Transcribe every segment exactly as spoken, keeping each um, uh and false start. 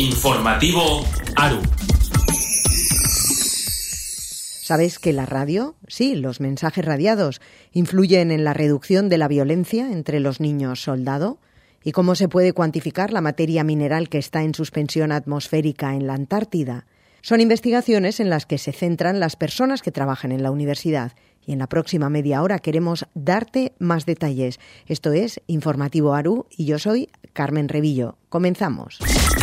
Informativo ARU. ¿Sabes que la radio, sí, los mensajes radiados, influyen en la reducción de la violencia entre los niños soldado? ¿Y cómo se puede cuantificar la materia mineral que está en suspensión atmosférica en la Antártida? Son investigaciones en las que se centran las personas que trabajan en la universidad. Y en la próxima media hora queremos darte más detalles. Esto es Informativo ARU y yo soy Carmen Revillo. Comenzamos.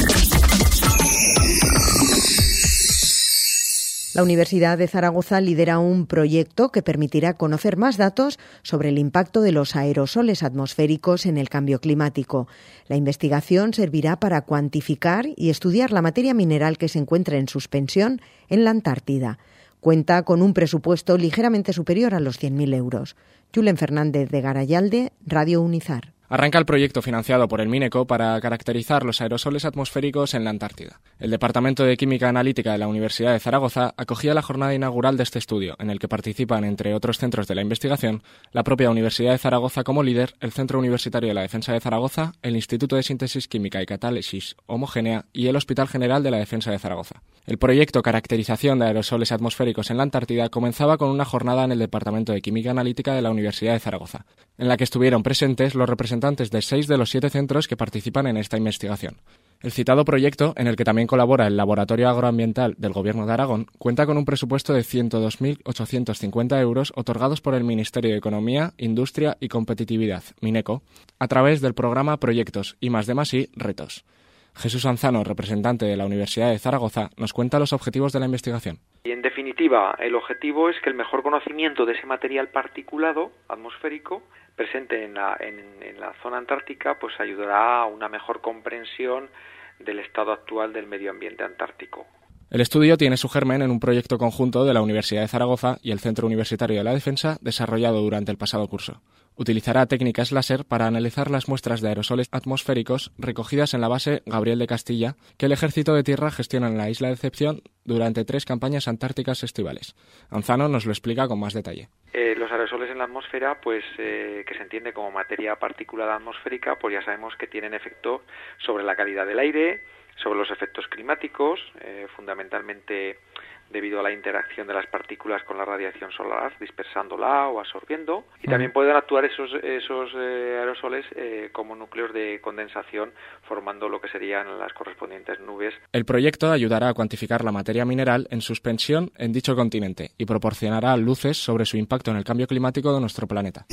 La Universidad de Zaragoza lidera un proyecto que permitirá conocer más datos sobre el impacto de los aerosoles atmosféricos en el cambio climático. La investigación servirá para cuantificar y estudiar la materia mineral que se encuentra en suspensión en la Antártida. Cuenta con un presupuesto ligeramente superior a los cien mil euros. Julen Fernández de Garayalde, Radio Unizar. Arranca el proyecto financiado por el MINECO para caracterizar los aerosoles atmosféricos en la Antártida. El Departamento de Química Analítica de la Universidad de Zaragoza acogía la jornada inaugural de este estudio, en el que participan, entre otros centros de la investigación, la propia Universidad de Zaragoza como líder, el Centro Universitario de la Defensa de Zaragoza, el Instituto de Síntesis Química y Catálisis Homogénea y el Hospital General de la Defensa de Zaragoza. El proyecto Caracterización de aerosoles atmosféricos en la Antártida comenzaba con una jornada en el Departamento de Química Analítica de la Universidad de Zaragoza, en la que estuvieron presentes los representantes de seis de los siete centros que participan en esta investigación. El citado proyecto, en el que también colabora el Laboratorio Agroambiental del Gobierno de Aragón, cuenta con un presupuesto de ciento dos mil ochocientos cincuenta euros otorgados por el Ministerio de Economía, Industria y Competitividad, MINECO, a través del programa Proyectos I más D más I Retos. Jesús Anzano, representante de la Universidad de Zaragoza, nos cuenta los objetivos de la investigación. Y en definitiva, el objetivo es que el mejor conocimiento de ese material particulado atmosférico presente en la, en, en la zona antártica pues ayudará a una mejor comprensión del estado actual del medio ambiente antártico. El estudio tiene su germen en un proyecto conjunto de la Universidad de Zaragoza y el Centro Universitario de la Defensa desarrollado durante el pasado curso. Utilizará técnicas láser para analizar las muestras de aerosoles atmosféricos recogidas en la base Gabriel de Castilla, que el Ejército de Tierra gestiona en la Isla de Decepción durante tres campañas antárticas estivales. Anzano nos lo explica con más detalle. Eh, los aerosoles en la atmósfera, pues eh, que se entiende como materia particulada atmosférica, pues ya sabemos que tienen efecto sobre la calidad del aire, sobre los efectos climáticos, eh, fundamentalmente debido a la interacción de las partículas con la radiación solar, dispersándola o absorbiendo. Y también pueden actuar esos, esos eh, aerosoles eh, como núcleos de condensación, formando lo que serían las correspondientes nubes. El proyecto ayudará a cuantificar la materia mineral en suspensión en dicho continente y proporcionará luces sobre su impacto en el cambio climático de nuestro planeta.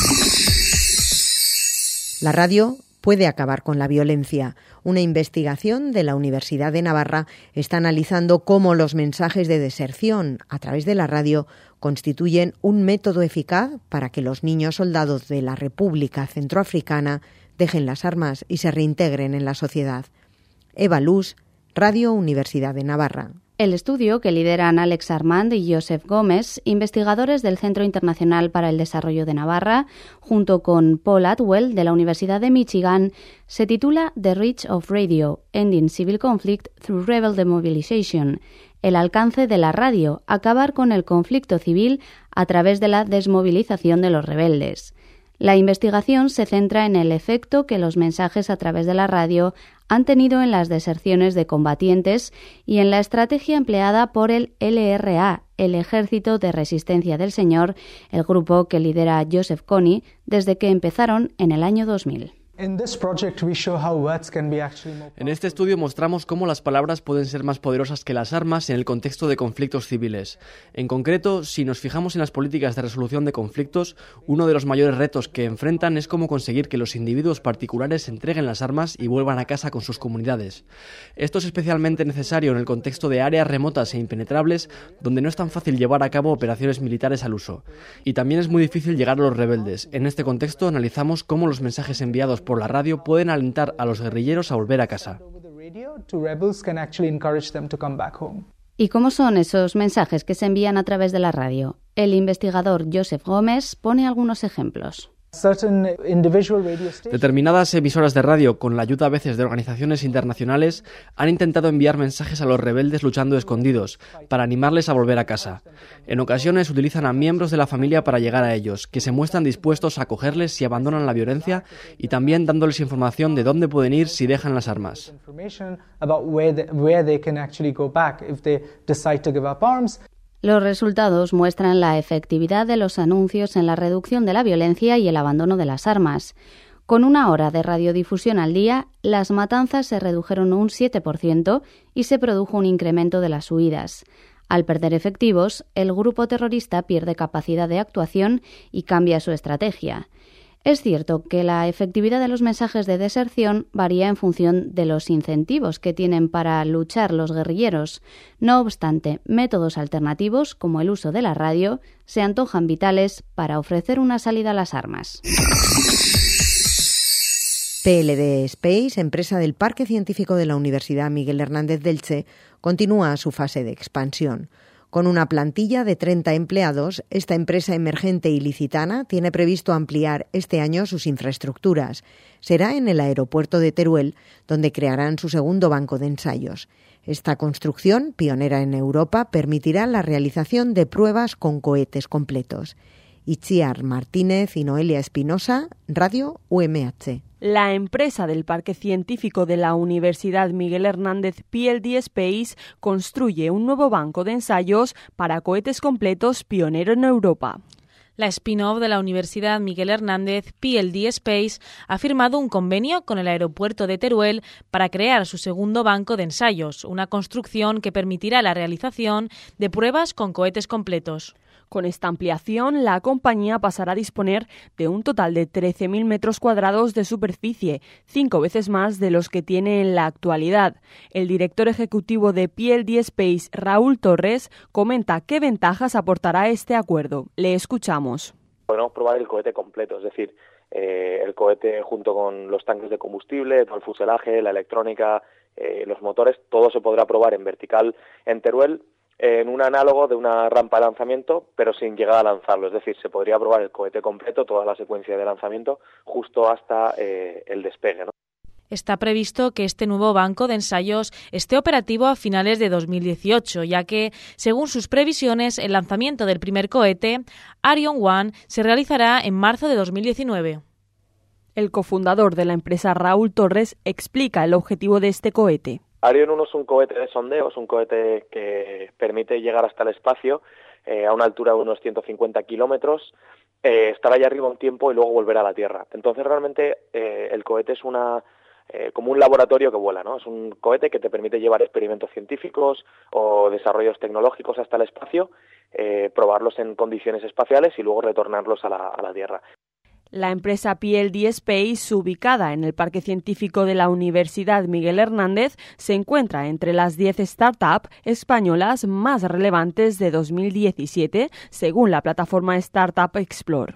La radio puede acabar con la violencia. Una investigación de la Universidad de Navarra está analizando cómo los mensajes de deserción a través de la radio constituyen un método eficaz para que los niños soldados de la República Centroafricana dejen las armas y se reintegren en la sociedad. Eva Luz, Radio Universidad de Navarra. El estudio, que lideran Alex Armand y Joseph Gómez, investigadores del Centro Internacional para el Desarrollo de Navarra, junto con Paul Atwell de la Universidad de Michigan, se titula The Reach of Radio, Ending Civil Conflict Through Rebel Demobilization, el alcance de la radio, acabar con el conflicto civil a través de la desmovilización de los rebeldes. La investigación se centra en el efecto que los mensajes a través de la radio han tenido en las deserciones de combatientes y en la estrategia empleada por el L R A, el Ejército de Resistencia del Señor, el grupo que lidera Joseph Kony, desde que empezaron en el año dos mil. En este estudio mostramos cómo las palabras pueden ser más poderosas que las armas en el contexto de conflictos civiles. En concreto, si nos fijamos en las políticas de resolución de conflictos, uno de los mayores retos que enfrentan es cómo conseguir que los individuos particulares entreguen las armas y vuelvan a casa con sus comunidades. Esto es especialmente necesario en el contexto de áreas remotas e impenetrables, donde no es tan fácil llevar a cabo operaciones militares al uso. Y también es muy difícil llegar a los rebeldes. En este contexto analizamos cómo los mensajes enviados por la radio pueden alentar a los guerrilleros a volver a casa. ¿Y cómo son esos mensajes que se envían a través de la radio? El investigador Joseph Gómez pone algunos ejemplos. Determinadas emisoras de radio, con la ayuda a veces de organizaciones internacionales, han intentado enviar mensajes a los rebeldes luchando escondidos, para animarles a volver a casa. En ocasiones utilizan a miembros de la familia para llegar a ellos, que se muestran dispuestos a acogerles si abandonan la violencia y también dándoles información de dónde pueden ir si dejan las armas. Los resultados muestran la efectividad de los anuncios en la reducción de la violencia y el abandono de las armas. Con una hora de radiodifusión al día, las matanzas se redujeron un siete por ciento y se produjo un incremento de las huidas. Al perder efectivos, el grupo terrorista pierde capacidad de actuación y cambia su estrategia. Es cierto que la efectividad de los mensajes de deserción varía en función de los incentivos que tienen para luchar los guerrilleros. No obstante, métodos alternativos, como el uso de la radio, se antojan vitales para ofrecer una salida a las armas. P L D Space, empresa del Parque Científico de la Universidad Miguel Hernández de Elche, continúa su fase de expansión. Con una plantilla de treinta empleados, esta empresa emergente ilicitana tiene previsto ampliar este año sus infraestructuras. Será en el aeropuerto de Teruel, donde crearán su segundo banco de ensayos. Esta construcción, pionera en Europa, permitirá la realización de pruebas con cohetes completos. Itziar Martínez y Noelia Espinosa, Radio U M H. La empresa del Parque Científico de la Universidad Miguel Hernández P L D Space construye un nuevo banco de ensayos para cohetes completos pionero en Europa. La spin-off de la Universidad Miguel Hernández, P L D Space, ha firmado un convenio con el aeropuerto de Teruel para crear su segundo banco de ensayos, una construcción que permitirá la realización de pruebas con cohetes completos. Con esta ampliación, la compañía pasará a disponer de un total de trece mil metros cuadrados de superficie, cinco veces más de los que tiene en la actualidad. El director ejecutivo de P L D Space, Raúl Torres, comenta qué ventajas aportará este acuerdo. Le escuchamos. Podremos probar el cohete completo, es decir, eh, el cohete junto con los tanques de combustible, todo el fuselaje, la electrónica, eh, los motores, todo se podrá probar en vertical en Teruel, en un análogo de una rampa de lanzamiento, pero sin llegar a lanzarlo. Es decir, se podría probar el cohete completo, toda la secuencia de lanzamiento, justo hasta eh, el despegue, ¿no? Está previsto que este nuevo banco de ensayos esté operativo a finales de dos mil dieciocho, ya que, según sus previsiones, el lanzamiento del primer cohete, Arion uno, se realizará en marzo de dos mil diecinueve. El cofundador de la empresa, Raúl Torres, explica el objetivo de este cohete. Arion uno es un cohete de sondeo, es un cohete que permite llegar hasta el espacio eh, a una altura de unos ciento cincuenta kilómetros, eh, estar allá arriba un tiempo y luego volver a la Tierra. Entonces realmente eh, el cohete es una eh, como un laboratorio que vuela, ¿no? Es un cohete que te permite llevar experimentos científicos o desarrollos tecnológicos hasta el espacio, eh, probarlos en condiciones espaciales y luego retornarlos a la, a la Tierra. La empresa P L D Space, ubicada en el Parque Científico de la Universidad Miguel Hernández, se encuentra entre las diez startups españolas más relevantes de dos mil diecisiete, según la plataforma Startup Explore.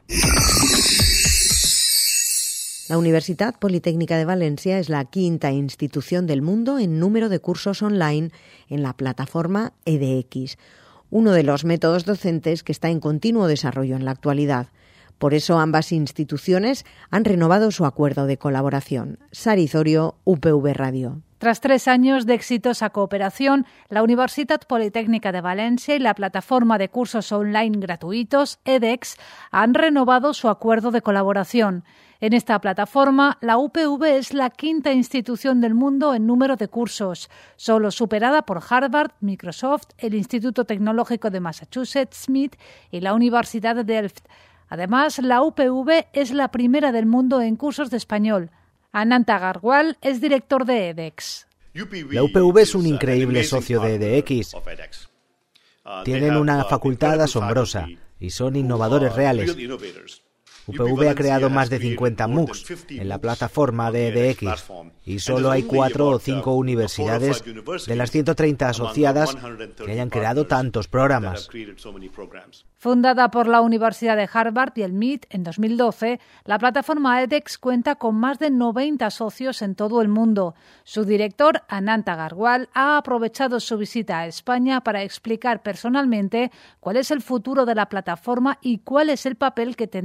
La Universitat Politécnica de Valencia es la quinta institución del mundo en número de cursos online en la plataforma edX, uno de los métodos docentes que está en continuo desarrollo en la actualidad. Por eso ambas instituciones han renovado su acuerdo de colaboración. Sari Zorio, U P V Radio. Tras tres años de exitosa cooperación, la Universitat Politécnica de Valencia y la plataforma de cursos online gratuitos edX han renovado su acuerdo de colaboración. En esta plataforma, la U P V es la quinta institución del mundo en número de cursos, solo superada por Harvard, Microsoft, el Instituto Tecnológico de Massachusetts, Smith y la Universidad de Delft. Además, la U P V es la primera del mundo en cursos de español. Anant Agarwal es director de edX. La U P V es un increíble socio de edX. Tienen una facultad asombrosa y son innovadores reales. U P V ha creado más de cincuenta MOOCs en la plataforma de edX y solo hay cuatro o cinco universidades de las ciento treinta asociadas que hayan creado tantos programas. Fundada por la Universidad de Harvard y el M I T en dos mil doce, la plataforma edX cuenta con más de noventa socios en todo el mundo. Su director, Anant Agarwal, ha aprovechado su visita a España para explicar personalmente cuál es el futuro de la plataforma y cuál es el papel que tendrá la universidad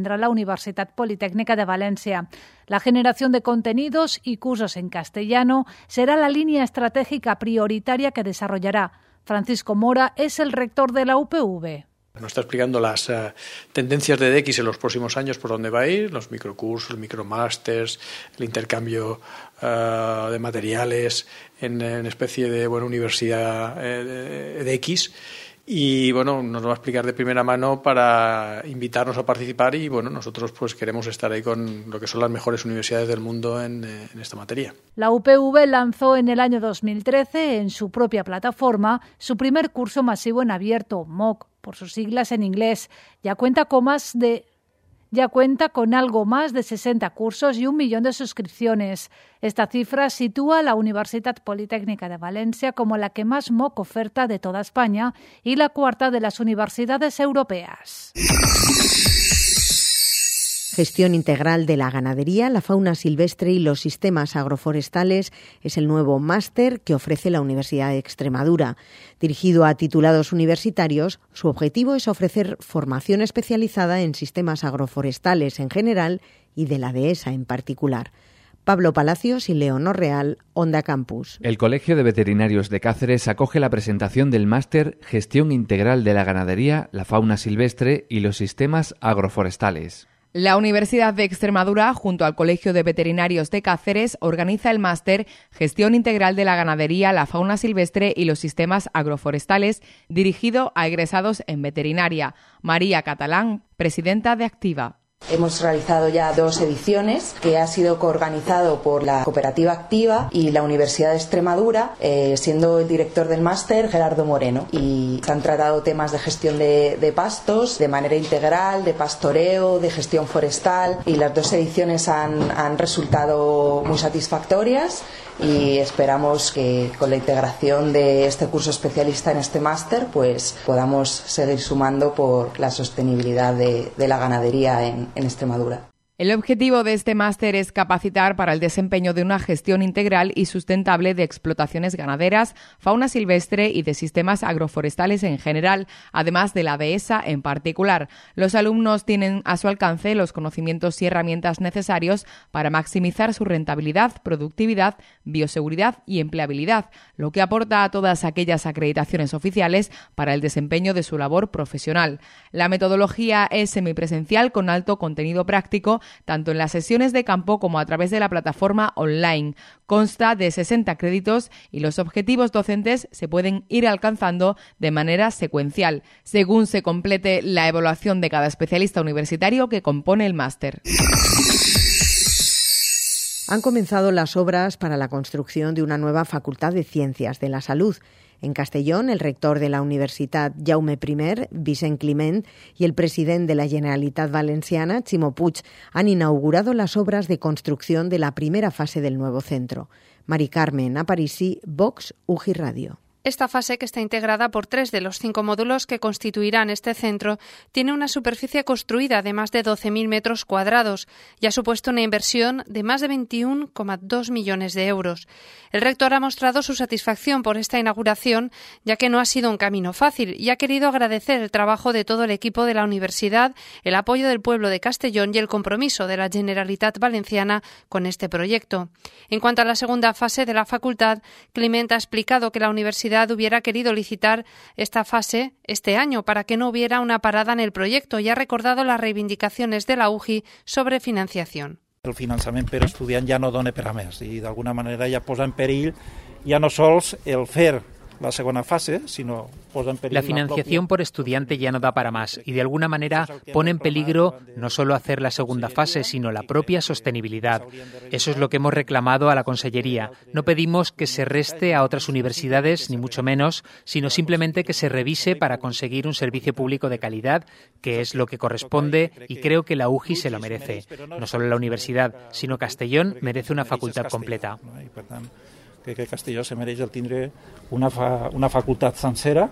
Universitat Politécnica de Valencia. La generación de contenidos y cursos en castellano será la línea estratégica prioritaria que desarrollará. Francisco Mora es el rector de la U P V. Nos está explicando las uh, tendencias de E D X en los próximos años, por dónde va a ir, los microcursos, los micromasters, el intercambio uh, de materiales en, en especie de buena universidad eh, E D X. Y bueno, nos lo va a explicar de primera mano para invitarnos a participar y bueno, nosotros pues queremos estar ahí con lo que son las mejores universidades del mundo en, en esta materia. La U P V lanzó en el año dos mil trece en su propia plataforma su primer curso masivo en abierto, M O C, por sus siglas en inglés. Ya cuenta con más de Ya cuenta con algo más de sesenta cursos y un millón de suscripciones. Esta cifra sitúa a la Universitat Politécnica de Valencia como la que más M O C oferta de toda España y la cuarta de las universidades europeas. Gestión integral de la ganadería, la fauna silvestre y los sistemas agroforestales es el nuevo máster que ofrece la Universidad de Extremadura. Dirigido a titulados universitarios, su objetivo es ofrecer formación especializada en sistemas agroforestales en general y de la dehesa en particular. Pablo Palacios y Leonor Real, Onda Campus. El Colegio de Veterinarios de Cáceres acoge la presentación del máster Gestión integral de la ganadería, la fauna silvestre y los sistemas agroforestales. La Universidad de Extremadura, junto al Colegio de Veterinarios de Cáceres, organiza el máster Gestión integral de la ganadería, la fauna silvestre y los sistemas agroforestales, dirigido a egresados en veterinaria. María Catalán, presidenta de Activa. Hemos realizado ya dos ediciones que ha sido coorganizado por la Cooperativa Activa y la Universidad de Extremadura, eh, siendo el director del máster Gerardo Moreno. Y se han tratado temas de gestión de, de pastos de manera integral, de pastoreo, de gestión forestal, y las dos ediciones han, han resultado muy satisfactorias y esperamos que con la integración de este curso especialista en este máster pues podamos seguir sumando por la sostenibilidad de, de la ganadería en en Extremadura. El objetivo de este máster es capacitar para el desempeño de una gestión integral y sustentable de explotaciones ganaderas, fauna silvestre y de sistemas agroforestales en general, además de la dehesa en particular. Los alumnos tienen a su alcance los conocimientos y herramientas necesarios para maximizar su rentabilidad, productividad, bioseguridad y empleabilidad, lo que aporta a todas aquellas acreditaciones oficiales para el desempeño de su labor profesional. La metodología es semipresencial con alto contenido práctico, tanto en las sesiones de campo como a través de la plataforma online. Consta de sesenta créditos y los objetivos docentes se pueden ir alcanzando de manera secuencial, según se complete la evaluación de cada especialista universitario que compone el máster. Han comenzado las obras para la construcción de una nueva Facultad de Ciencias de la Salud. En Castellón, el rector de la Universitat, Jaume I, Vicent Climent, y el presidente de la Generalitat Valenciana, Ximo Puig, han inaugurado las obras de construcción de la primera fase del nuevo centro. Mari Carmen Aparici, Vox, U G I Radio. Esta fase, que está integrada por tres de los cinco módulos que constituirán este centro, tiene una superficie construida de más de doce mil metros cuadrados y ha supuesto una inversión de más de veintiuno coma dos millones de euros. El rector ha mostrado su satisfacción por esta inauguración, ya que no ha sido un camino fácil, y ha querido agradecer el trabajo de todo el equipo de la universidad, el apoyo del pueblo de Castellón y el compromiso de la Generalitat Valenciana con este proyecto. En cuanto a la segunda fase de la facultad, Climent ha explicado que la universidad hubiera querido licitar esta fase este año para que no hubiera una parada en el proyecto y ha recordado las reivindicacions de la U G I sobre financiación. El finançament per estudiant ja no dona per a més i d'alguna manera ja posa en perill ja no sols el fer la segunda fase, sino posa en peligro la financiación la por estudiante ya no da para más y de alguna manera pone en peligro no solo hacer la segunda fase, sino la propia sostenibilidad. Eso es lo que hemos reclamado a la Consellería. No pedimos que se reste a otras universidades, ni mucho menos, sino simplemente que se revise para conseguir un servicio público de calidad, que es lo que corresponde, y creo que la U G I se lo merece. No solo la universidad, sino Castellón merece una facultad completa. que Castelló se mereix el tindre una, fa, una facultat sencera.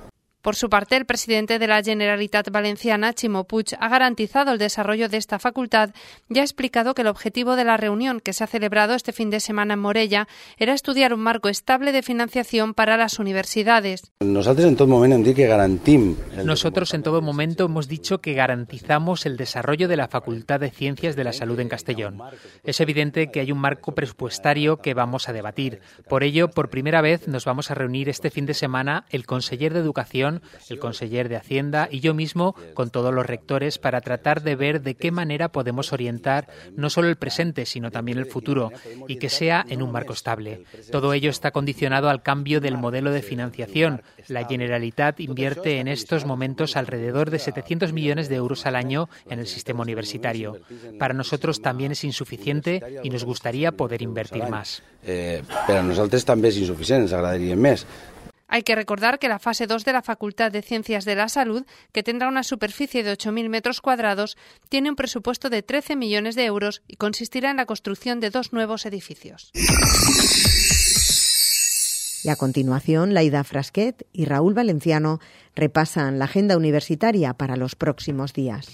Por su parte, el presidente de la Generalitat Valenciana, Ximo Puig, ha garantizado el desarrollo de esta facultad y ha explicado que el objetivo de la reunión que se ha celebrado este fin de semana en Morella era estudiar un marco estable de financiación para las universidades. Nosotros en todo momento hem dit que garantim. Nosotros en todo momento hemos dicho que garantizamos el desarrollo de la Facultad de Ciencias de la Salud en Castellón. Es evidente que hay un marco presupuestario que vamos a debatir. Por ello, por primera vez nos vamos a reunir este fin de semana el conseller de Educación, el conseller de Hacienda y yo mismo con todos los rectores para tratar de ver de qué manera podemos orientar no solo el presente, sino también el futuro, y que sea en un marco estable. Todo ello está condicionado al cambio del modelo de financiación. La Generalitat invierte en estos momentos alrededor de setecientos millones de euros al año en el sistema universitario. Para nosotros también es insuficiente y nos gustaría poder invertir más. Eh, pero a nosotros también es insuficiente, nos agradaría más. Hay que recordar que la fase dos de la Facultad de Ciencias de la Salud, que tendrá una superficie de ocho mil metros cuadrados, tiene un presupuesto de trece millones de euros y consistirá en la construcción de dos nuevos edificios. Y a continuación, Laida Frasquet y Raúl Valenciano repasan la agenda universitaria para los próximos días.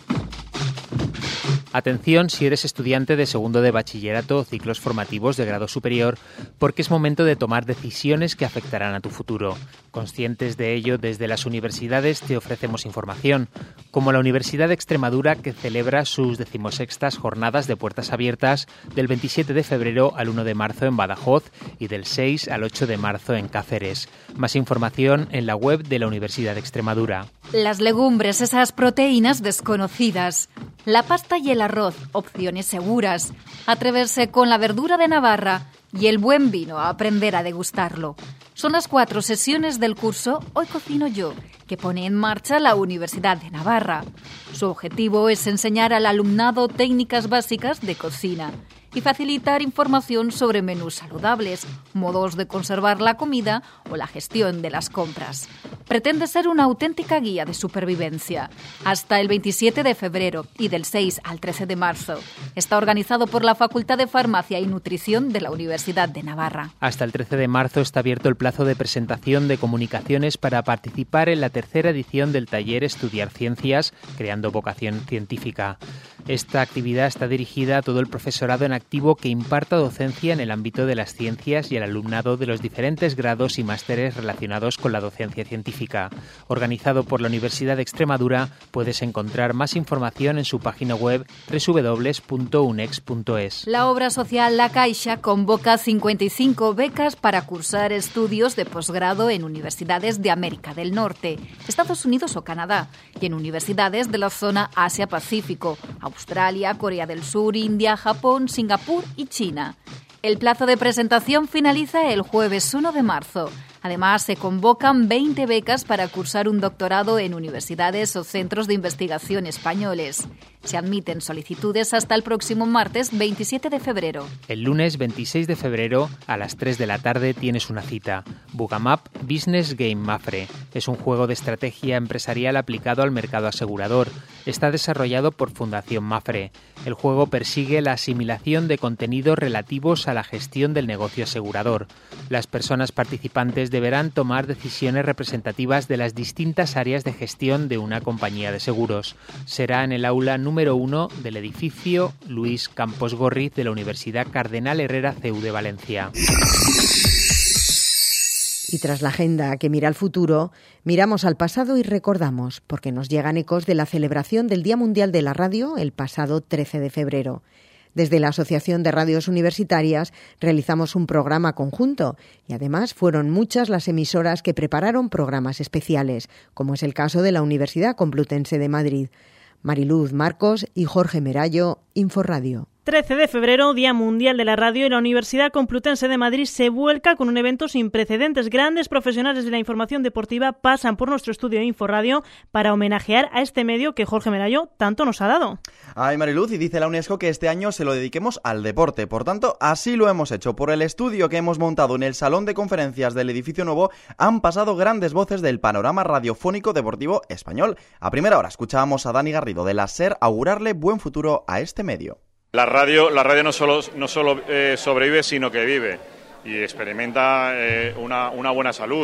Atención si eres estudiante de segundo de bachillerato o ciclos formativos de grado superior, porque es momento de tomar decisiones que afectarán a tu futuro. Conscientes de ello, desde las universidades te ofrecemos información, como la Universidad de Extremadura, que celebra sus decimosextas jornadas de puertas abiertas del veintisiete de febrero al uno de marzo en Badajoz y del seis al ocho de marzo en Cáceres. Más información en la web de la Universidad de Extremadura. Las legumbres, esas proteínas desconocidas. La pasta y el arroz, opciones seguras. Atreverse con la verdura de Navarra y el buen vino, a aprender a degustarlo. Son las cuatro sesiones del curso Hoy Cocino Yo, que pone en marcha la Universidad de Navarra. Su objetivo es enseñar al alumnado técnicas básicas de cocina y facilitar información sobre menús saludables, modos de conservar la comida o la gestión de las compras. Pretende ser una auténtica guía de supervivencia. Hasta el veintisiete de febrero y del seis al trece de marzo. Está organizado por la Facultad de Farmacia y Nutrición de la Universidad de Navarra. Hasta el trece de marzo está abierto el plazo de presentación de comunicaciones para participar en la tercera edición del taller Estudiar Ciencias, creando vocación científica. Esta actividad está dirigida a todo el profesorado en activo que imparta docencia en el ámbito de las ciencias y al alumnado de los diferentes grados y másteres relacionados con la docencia científica. Organizado por la Universidad de Extremadura, puedes encontrar más información en su página web doble u doble u doble u punto unex punto es. La obra social La Caixa convoca cincuenta y cinco becas para cursar estudios de posgrado en universidades de América del Norte, Estados Unidos o Canadá, y en universidades de la zona Asia-Pacífico, Australia, Corea del Sur, India, Japón, Singapur y China. El plazo de presentación finaliza el jueves uno de marzo. Además, se convocan veinte becas para cursar un doctorado en universidades o centros de investigación españoles. Se admiten solicitudes hasta el próximo martes veintisiete de febrero. El lunes veintiséis de febrero a las tres de la tarde tienes una cita. Bugamap Business Game Mafre. Es un juego de estrategia empresarial aplicado al mercado asegurador. Está desarrollado por Fundación Mafre. El juego persigue la asimilación de contenidos relativos a la gestión del negocio asegurador. Las personas participantes deberán tomar decisiones representativas de las distintas áreas de gestión de una compañía de seguros. Será en el aula número uno del edificio Luis Campos Gorriz de la Universidad Cardenal Herrera C E U de Valencia. Y tras la agenda que mira al futuro, miramos al pasado y recordamos, porque nos llegan ecos de la celebración del Día Mundial de la Radio el pasado trece de febrero. Desde la Asociación de Radios Universitarias realizamos un programa conjunto y además fueron muchas las emisoras que prepararon programas especiales, como es el caso de la Universidad Complutense de Madrid. Mariluz Marcos y Jorge Merallo, Inforradio. trece de febrero, Día Mundial de la Radio, y la Universidad Complutense de Madrid se vuelca con un evento sin precedentes. Grandes profesionales de la información deportiva pasan por nuestro estudio Inforradio para homenajear a este medio que Jorge Merallo tanto nos ha dado. Ay, Mariluz, y dice la UNESCO que este año se lo dediquemos al deporte. Por tanto, así lo hemos hecho. Por el estudio que hemos montado en el Salón de Conferencias del Edificio Nuevo han pasado grandes voces del panorama radiofónico deportivo español. A primera hora escuchábamos a Dani Garrido de la SER augurarle buen futuro a este medio. La radio, la radio no solo, no solo eh, sobrevive, sino que vive y experimenta eh, una, una buena salud.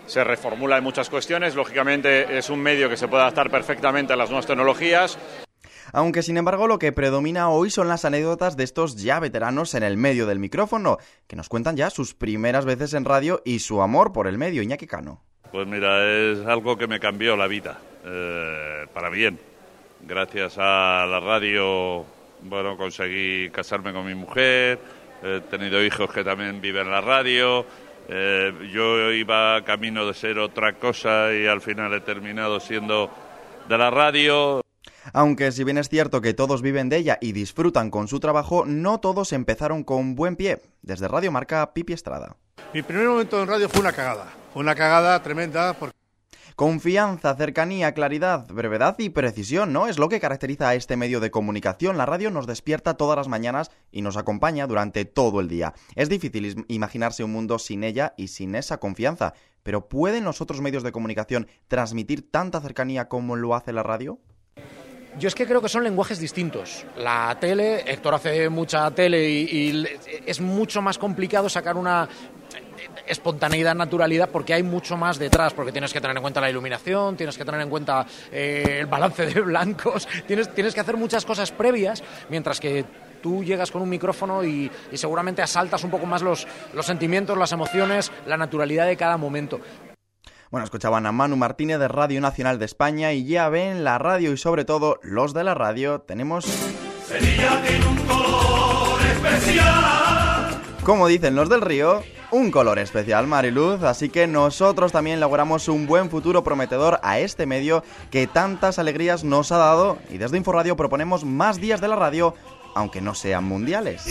se reformula en muchas cuestiones. Lógicamente es un medio que se puede adaptar perfectamente a las nuevas tecnologías. Aunque, sin embargo, lo que predomina hoy son las anécdotas de estos ya veteranos en el medio del micrófono, que nos cuentan ya sus primeras veces en radio y su amor por el medio. Iñaki Cano. Pues mira, es algo que me cambió la vida, eh, para bien. Gracias a la radio, bueno, conseguí casarme con mi mujer, he tenido hijos que también viven en la radio, eh, yo iba camino de ser otra cosa y al final he terminado siendo de la radio. Aunque si bien es cierto que todos viven de ella y disfrutan con su trabajo, no todos empezaron con buen pie. Desde Radio Marca, Pipi Estrada. Mi primer momento en radio fue una cagada, fue una cagada tremenda porque... Confianza, cercanía, claridad, brevedad y precisión, ¿no? Es lo que caracteriza a este medio de comunicación. La radio nos despierta todas las mañanas y nos acompaña durante todo el día. Es difícil imaginarse un mundo sin ella y sin esa confianza. Pero ¿pueden los otros medios de comunicación transmitir tanta cercanía como lo hace la radio? Yo es que creo que son lenguajes distintos. La tele, Héctor hace mucha tele y, y es mucho más complicado sacar una espontaneidad, naturalidad, porque hay mucho más detrás, porque tienes que tener en cuenta la iluminación, tienes que tener en cuenta eh, el balance de blancos, tienes, tienes que hacer muchas cosas previas, mientras que tú llegas con un micrófono y, y seguramente asaltas un poco más los, los sentimientos, las emociones, la naturalidad de cada momento. Bueno, escuchaban a Manu Martínez de Radio Nacional de España y ya ven, la radio y sobre todo los de la radio tenemos... Sevilla tiene un color especial. Como dicen los del Río, un color especial, Mariluz, así que nosotros también le auguramos un buen futuro prometedor a este medio que tantas alegrías nos ha dado y desde Inforradio proponemos más días de la radio, aunque no sean mundiales.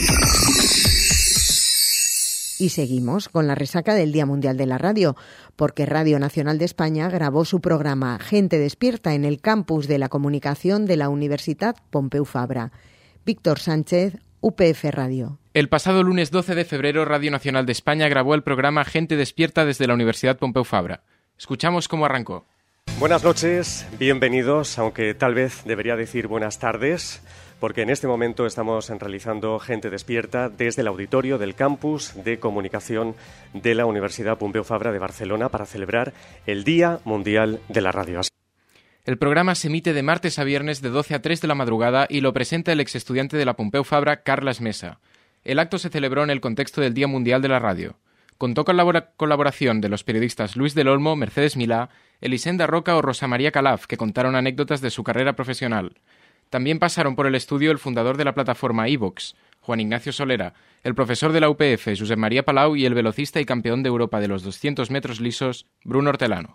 Y seguimos con la resaca del Día Mundial de la Radio, porque Radio Nacional de España grabó su programa Gente Despierta en el campus de la comunicación de la Universitat Pompeu Fabra. Víctor Sánchez, U P F Radio. El pasado lunes doce de febrero, Radio Nacional de España grabó el programa Gente Despierta desde la Universidad Pompeu Fabra. Escuchamos cómo arrancó. Buenas noches, bienvenidos, aunque tal vez debería decir buenas tardes, porque en este momento estamos realizando Gente Despierta desde el auditorio del campus de comunicación de la Universidad Pompeu Fabra de Barcelona para celebrar el Día Mundial de la Radio. El programa se emite de martes a viernes de doce a tres de la madrugada y lo presenta el exestudiante de la Pompeu Fabra, Carles Mesa. El acto se celebró en el contexto del Día Mundial de la Radio. Contó con la colaboración de los periodistas Luis del Olmo, Mercedes Milá, Elisenda Roca o Rosa María Calaf, que contaron anécdotas de su carrera profesional. También pasaron por el estudio el fundador de la plataforma iVox, Juan Ignacio Solera, el profesor de la U P F, Josep María Palau, y el velocista y campeón de Europa de los doscientos metros lisos, Bruno Hortelano.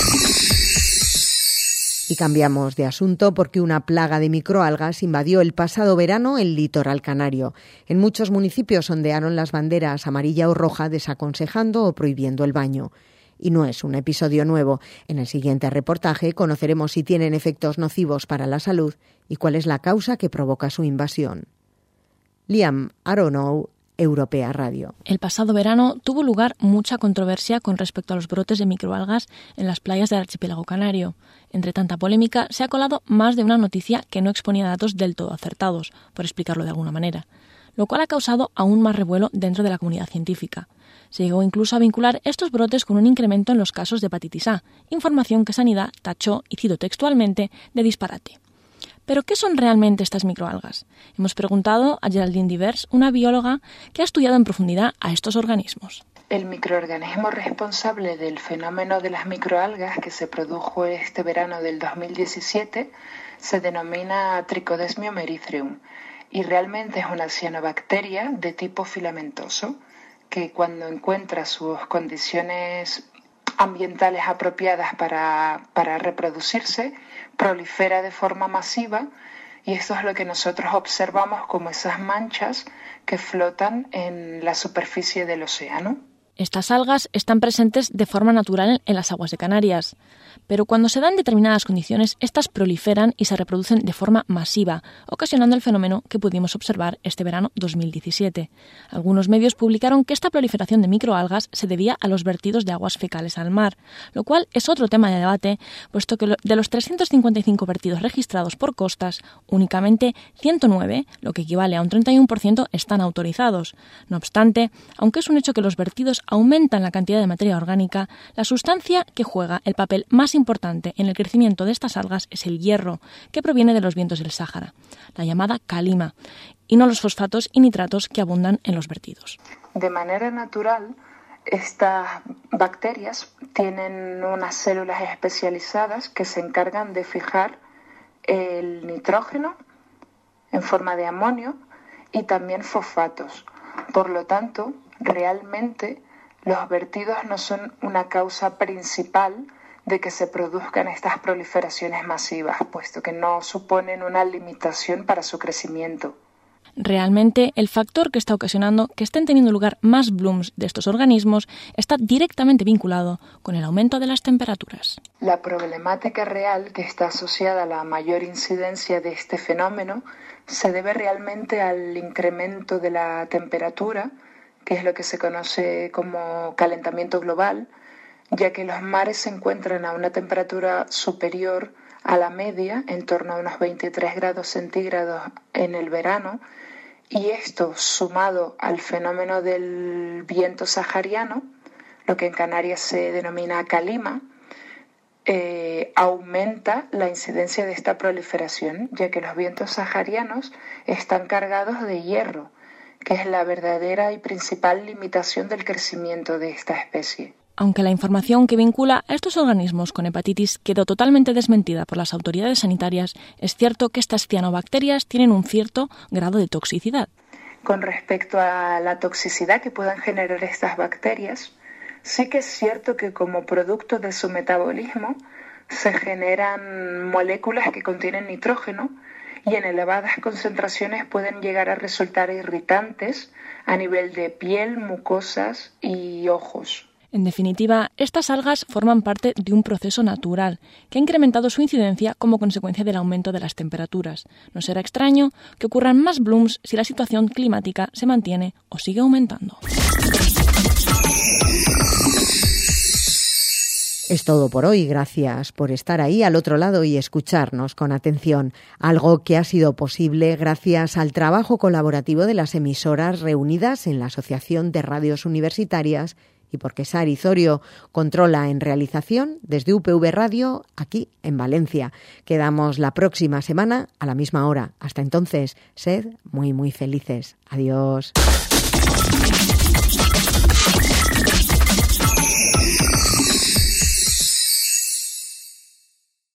Y cambiamos de asunto porque una plaga de microalgas invadió el pasado verano el litoral canario. En muchos municipios ondearon las banderas amarilla o roja desaconsejando o prohibiendo el baño. Y no es un episodio nuevo. En el siguiente reportaje conoceremos si tienen efectos nocivos para la salud y cuál es la causa que provoca su invasión. Liam Aronow, Europea Radio. El pasado verano tuvo lugar mucha controversia con respecto a los brotes de microalgas en las playas del archipiélago canario. Entre tanta polémica, se ha colado más de una noticia que no exponía datos del todo acertados, por explicarlo de alguna manera, lo cual ha causado aún más revuelo dentro de la comunidad científica. Se llegó incluso a vincular estos brotes con un incremento en los casos de hepatitis A, información que Sanidad tachó, y cito textualmente, de disparate. ¿Pero qué son realmente estas microalgas? Hemos preguntado a Geraldine Divers, una bióloga que ha estudiado en profundidad a estos organismos. El microorganismo responsable del fenómeno de las microalgas que se produjo este verano del dos mil diecisiete se denomina Trichodesmium erythraeum y realmente es una cianobacteria de tipo filamentoso que cuando encuentra sus condiciones ambientales apropiadas para, para reproducirse, prolifera de forma masiva y esto es lo que nosotros observamos como esas manchas que flotan en la superficie del océano. Estas algas están presentes de forma natural en las aguas de Canarias, pero cuando se dan determinadas condiciones, estas proliferan y se reproducen de forma masiva, ocasionando el fenómeno que pudimos observar este verano dos mil diecisiete. Algunos medios publicaron que esta proliferación de microalgas se debía a los vertidos de aguas fecales al mar, lo cual es otro tema de debate, puesto que de los trescientos cincuenta y cinco vertidos registrados por costas, únicamente ciento nueve, lo que equivale a un treinta y uno por ciento, están autorizados. No obstante, aunque es un hecho que los vertidos aumentan la cantidad de materia orgánica, la sustancia que juega el papel más importante en el crecimiento de estas algas es el hierro, que proviene de los vientos del Sáhara, la llamada calima, y no los fosfatos y nitratos que abundan en los vertidos. De manera natural, estas bacterias tienen unas células especializadas que se encargan de fijar el nitrógeno en forma de amonio y también fosfatos. Por lo tanto, realmente los vertidos no son una causa principal de que se produzcan estas proliferaciones masivas, puesto que no suponen una limitación para su crecimiento. Realmente, el factor que está ocasionando que estén teniendo lugar más blooms de estos organismos está directamente vinculado con el aumento de las temperaturas. La problemática real que está asociada a la mayor incidencia de este fenómeno se debe realmente al incremento de la temperatura, que es lo que se conoce como calentamiento global, ya que los mares se encuentran a una temperatura superior a la media, en torno a unos veintitrés grados centígrados en el verano, y esto sumado al fenómeno del viento sahariano, lo que en Canarias se denomina calima, eh, aumenta la incidencia de esta proliferación, ya que los vientos saharianos están cargados de hierro, que es la verdadera y principal limitación del crecimiento de esta especie. Aunque la información que vincula a estos organismos con hepatitis quedó totalmente desmentida por las autoridades sanitarias, es cierto que estas cianobacterias tienen un cierto grado de toxicidad. Con respecto a la toxicidad que puedan generar estas bacterias, sí que es cierto que como producto de su metabolismo se generan moléculas que contienen nitrógeno y en elevadas concentraciones pueden llegar a resultar irritantes a nivel de piel, mucosas y ojos. En definitiva, estas algas forman parte de un proceso natural que ha incrementado su incidencia como consecuencia del aumento de las temperaturas. No será extraño que ocurran más blooms si la situación climática se mantiene o sigue aumentando. Es todo por hoy. Gracias por estar ahí al otro lado y escucharnos con atención. Algo que ha sido posible gracias al trabajo colaborativo de las emisoras reunidas en la Asociación de Radios Universitarias y porque Sari Zorio controla en realización desde U P V Radio aquí en Valencia. Quedamos la próxima semana a la misma hora. Hasta entonces, sed muy muy felices. Adiós.